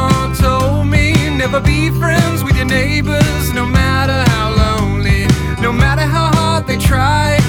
grandma told me, never be friends with your neighbors, no matter how lonely, no matter how hard they try.